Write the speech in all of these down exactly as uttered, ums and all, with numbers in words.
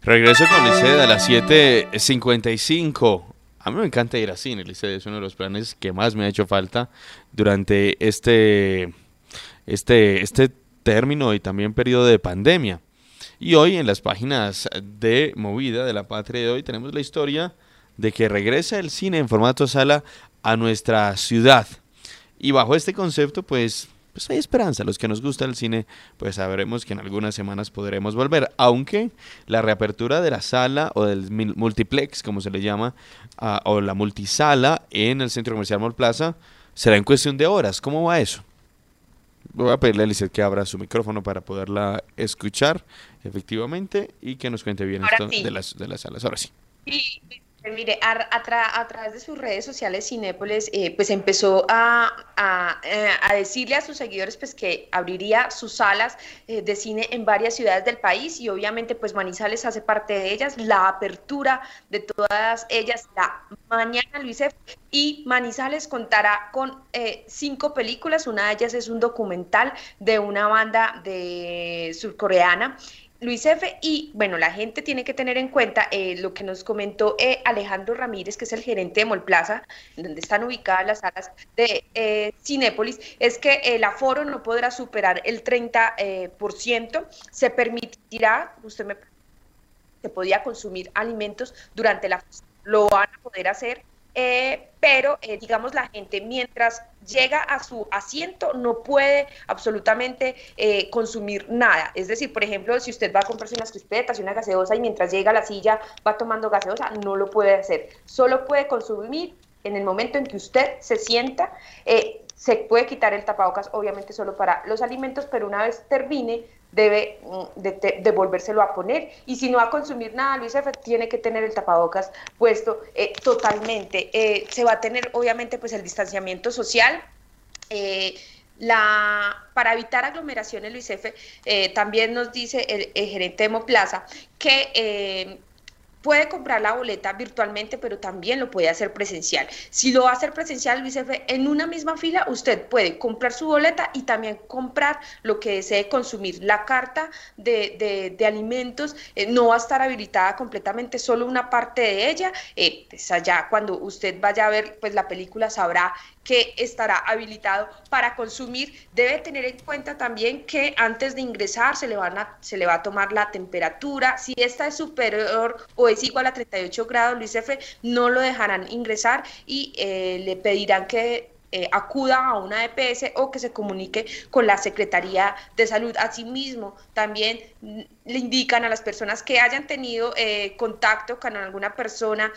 Regreso con Licey a las siete cincuenta y cinco. A mí me encanta ir al cine, Licey, es uno de los planes que más me ha hecho falta durante este, este, este término y también periodo de pandemia. Y hoy en las páginas de Movida de la Patria de hoy tenemos la historia de que regresa el cine en formato sala a nuestra ciudad. Y bajo este concepto, pues, pues hay esperanza. Los que nos gusta el cine, pues sabremos que en algunas semanas podremos volver. Aunque la reapertura de la sala o del multiplex, como se le llama, uh, o la multisala en el Centro Comercial Mall Plaza, será en cuestión de horas. ¿Cómo va eso? Voy a pedirle a Lizeth que abra su micrófono para poderla escuchar efectivamente y que nos cuente bien Ahora esto sí. de las, de las salas. Ahora sí. Sí, mire, a, a tra- a través de sus redes sociales, Cinépolis, eh, pues empezó a, a, eh, a decirle a sus seguidores pues que abriría sus salas eh, de cine en varias ciudades del país y obviamente pues Manizales hace parte de ellas, la apertura de todas ellas, la mañana, Luis F. Y Manizales contará con eh, cinco películas, una de ellas es un documental de una banda de surcoreana. Luis F. Y bueno, la gente tiene que tener en cuenta eh, lo que nos comentó eh, Alejandro Ramírez, que es el gerente de Molplaza, donde están ubicadas las salas de eh, Cinépolis, es que el aforo no podrá superar el treinta por ciento, eh, se permitirá, usted me se podía consumir alimentos durante la lo van a poder hacer, eh, pero eh, digamos la gente mientras llega a su asiento no puede absolutamente eh, consumir nada, es decir, por ejemplo, si usted va a comprarse unas crispetas y una gaseosa y mientras llega a la silla va tomando gaseosa, no lo puede hacer, solo puede consumir en el momento en que usted se sienta, eh, se puede quitar el tapabocas, obviamente solo para los alimentos, pero una vez termine, debe de, de, de volvérselo a poner. Y si no va a consumir nada, Luis F., tiene que tener el tapabocas puesto eh, totalmente. Eh, se va a tener, obviamente, pues el distanciamiento social. Eh, la, para evitar aglomeraciones, Luis F., eh, también nos dice el, el gerente de Moplaza que eh, puede comprar la boleta virtualmente, pero también lo puede hacer presencial. Si lo va a hacer presencial, Luis F., en una misma fila usted puede comprar su boleta y también comprar lo que desee consumir. La carta de, de, de alimentos eh, no va a estar habilitada completamente, solo una parte de ella. Eh, pues allá cuando usted vaya a ver pues la película sabrá que estará habilitado para consumir. Debe tener en cuenta también que antes de ingresar se le, van a, se le va a tomar la temperatura. Si esta es superior o es igual a treinta y ocho grados, Luis F., no lo dejarán ingresar y eh, le pedirán que eh, acuda a una E P S o que se comunique con la Secretaría de Salud. Asimismo, también le indican a las personas que hayan tenido eh, contacto con alguna persona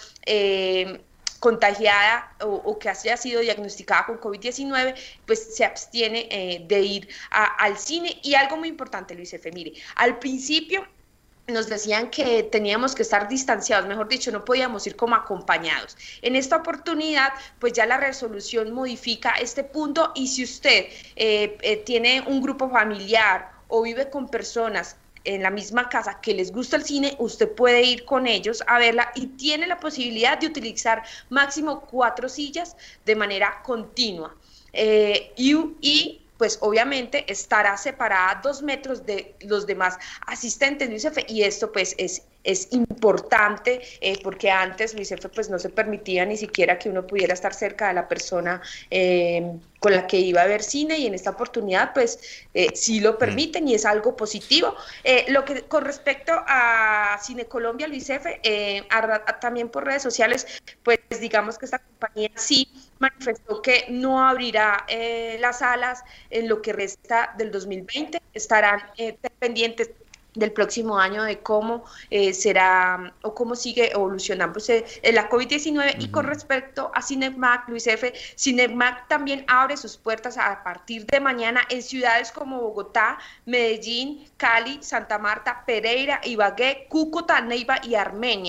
eh, contagiada o, o que haya sido diagnosticada con COVID diecinueve, pues se abstiene eh, de ir a, al cine. Y algo muy importante, Luis F., mire, al principio nos decían que teníamos que estar distanciados, mejor dicho, no podíamos ir como acompañados. En esta oportunidad, pues ya la resolución modifica este punto y si usted eh, eh, tiene un grupo familiar o vive con personas en la misma casa que les gusta el cine, usted puede ir con ellos a verla y tiene la posibilidad de utilizar máximo cuatro sillas de manera continua. Eh, y, y pues obviamente estará separada a dos metros de los demás asistentes, Luis F., y esto pues es, es importante eh, porque antes, Luis F., pues no se permitía ni siquiera que uno pudiera estar cerca de la persona eh, con la que iba a ver cine y en esta oportunidad pues eh, sí lo Mm. permiten y es algo positivo. Eh, lo que con respecto a Cine Colombia, Luis F., eh, a, a, también por redes sociales, pues digamos que esta compañía sí manifestó que no abrirá eh, las salas en lo que resta del dos mil veinte, estarán eh, pendientes del próximo año de cómo eh, será o cómo sigue evolucionando pues, eh, la COVID diecinueve. Y con Ujú. respecto a Cinemac, Luis F., Cinemac también abre sus puertas a partir de mañana en ciudades como Bogotá, Medellín, Cali, Santa Marta, Pereira, Ibagué, Cúcuta, Neiva y Armenia.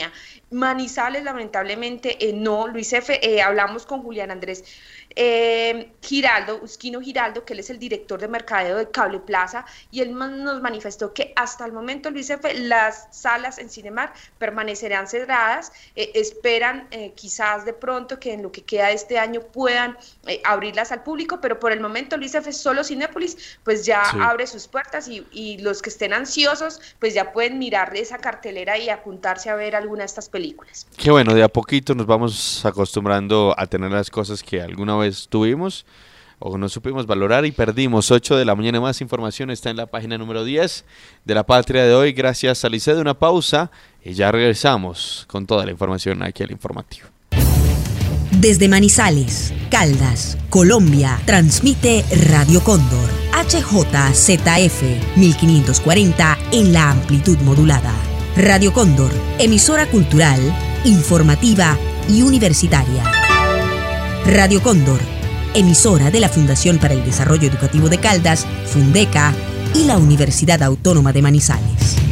Manizales, lamentablemente, eh, no. Luis F., eh, hablamos con Julián Andrés eh, Giraldo, Usquino Giraldo, que él es el director de mercadeo de Cable Plaza, y él nos manifestó que hasta el momento, Luis F., las salas en Cinemar permanecerán cerradas, eh, esperan eh, quizás de pronto que en lo que queda de este año puedan eh, abrirlas al público, pero por el momento, Luis F., solo Cinépolis pues ya sí. abre sus puertas, y, y los que estén ansiosos pues ya pueden mirar esa cartelera y apuntarse a ver alguna de estas películas. Qué bueno, de a poquito nos vamos acostumbrando a tener las cosas que alguna vez tuvimos o no supimos valorar y perdimos. Ocho de la mañana. Más información está en la página número diez de La Patria de hoy. Gracias a Lice. De una pausa y ya regresamos con toda la información aquí al informativo. Desde Manizales, Caldas, Colombia, transmite Radio Cóndor H J Z F mil quinientos cuarenta en la amplitud modulada. Radio Cóndor, emisora cultural, informativa y universitaria. Radio Cóndor, emisora de la Fundación para el Desarrollo Educativo de Caldas, Fundeca, y la Universidad Autónoma de Manizales.